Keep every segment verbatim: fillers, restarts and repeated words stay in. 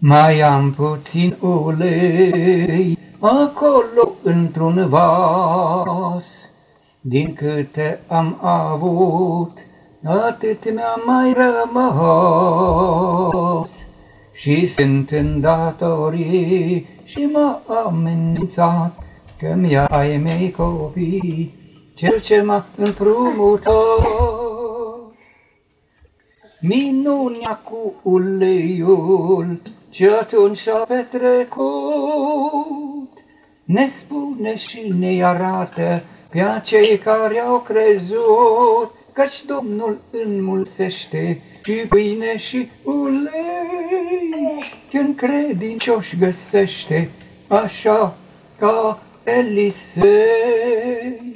Mai am puțin ulei acolo într-un vas, din câte am avut, atât mi-a mai rămas. Și sunt în datorii și m-a amenințat că mi-a ai mei copii, cel ce m-a împrumutat. Minunea cu uleiul ce atunci s-a petrecut ne spune și ne arată pe acei care au crezut, căci Domnul înmulțește și pâine și ulei, când credincioși găsește, așa ca Elisei.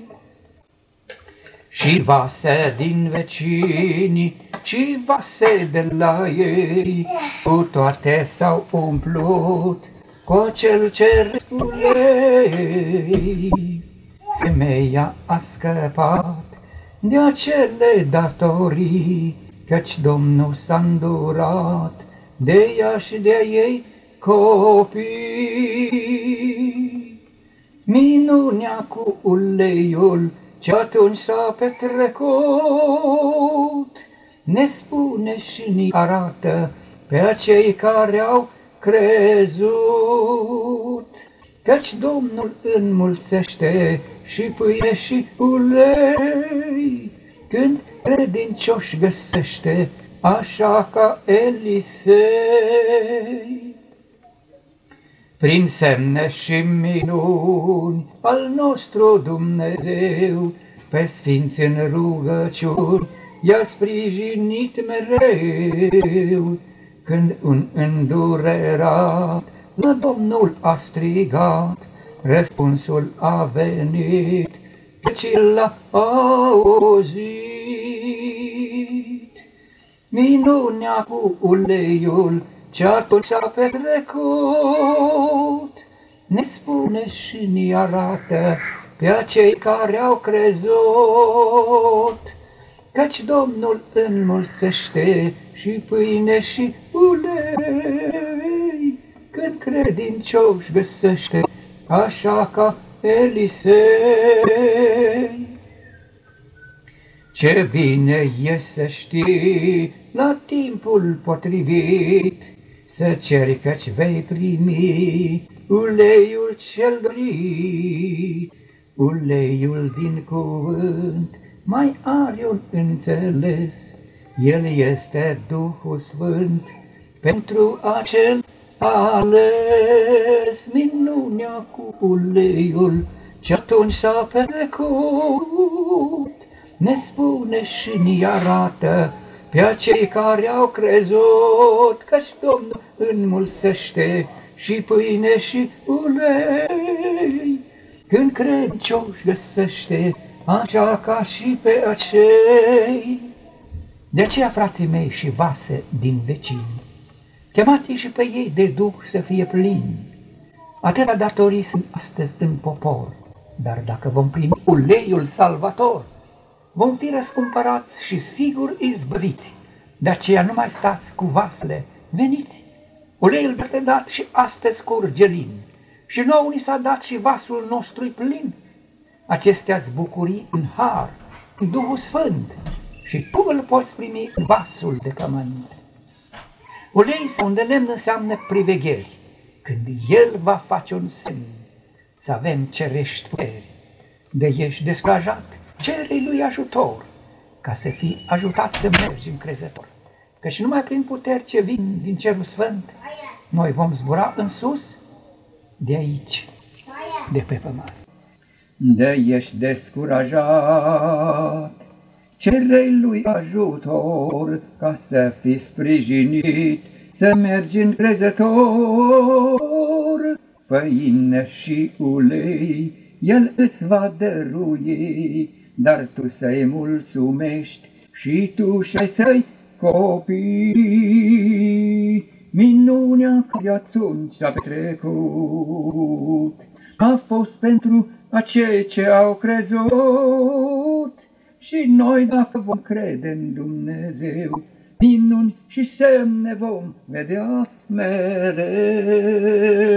Și vase din vecini și vase de la ei, cu toate s-au umplut cu acel cer ulei. Femeia a scăpat de acele datorii, căci Domnul s-a îndurat de ea și de ei copii. Minunea cu uleiul ce atunci s-a petrecut ne spune și ne arată pe acei care au crezut, căci Domnul înmulțește și pâine și ulei, când credincioși găsește, așa ca Elisei. Prin semne și minuni al nostru Dumnezeu, pe sfinți în rugăciuni i-a sprijinit mereu, când un îndurerat la Domnul a strigat, răspunsul a venit, căci l-a auzit. Minunea cu uleiul ce atunci s-a petrecut ne spune și ne arată pe acei care au crezut, căci Domnul înmulțește și pâine și ulei, când credincioși găsește, așa ca Elisei. Ce bine e să știi la timpul potrivit, să ceri căci vei primi uleiul cel dorit. Uleiul din cuvânt mai are un înțeles, el este Duhul Sfânt pentru acel ales. Minunea cu uleiul ce atunci s-a petrecut ne spune și ne arată pe acei care au crezut, căci Domnul înmulțește și pâine și ulei, când credincioși găsește, așa ca și pe acei. De aceea, frații mei și vase din vecini, chemați și pe ei de Duh să fie plini. Atâta datorii sunt astăzi în popor, dar dacă vom primi uleiul salvator, vom fi răscumpărați și sigur izbăviți. De aceea nu mai stați cu vasele, veniți! Uleiul este dat și astăzi curge lin, și nouă ni s-a dat și vasul nostru plin. Acestea-s bucurii în har, în Duhul Sfânt, și tu îl poți primi în vasul de pământ. Ulei sau de lemn înseamnă privegheri, când el va face un semn, să avem cerești puteri. De ești descurajat, cere-i lui ajutor, ca să fii ajutat să mergi încrezător. Căci numai prin puteri ce vin din cerul sfânt, noi vom zbura în sus, de aici, de pe pământ. De ești descurajat, cere-i lui ajutor, ca să fii sprijinit, să mergi încrezător. Făină și ulei el îți va dărui, dar tu să-i mulțumești și tu și să-i copii. Minunea care atunci s-a petrecut a fost pentru acei ce au crezut, și noi, dacă vom crede în Dumnezeu, minuni și semne vom vedea mereu.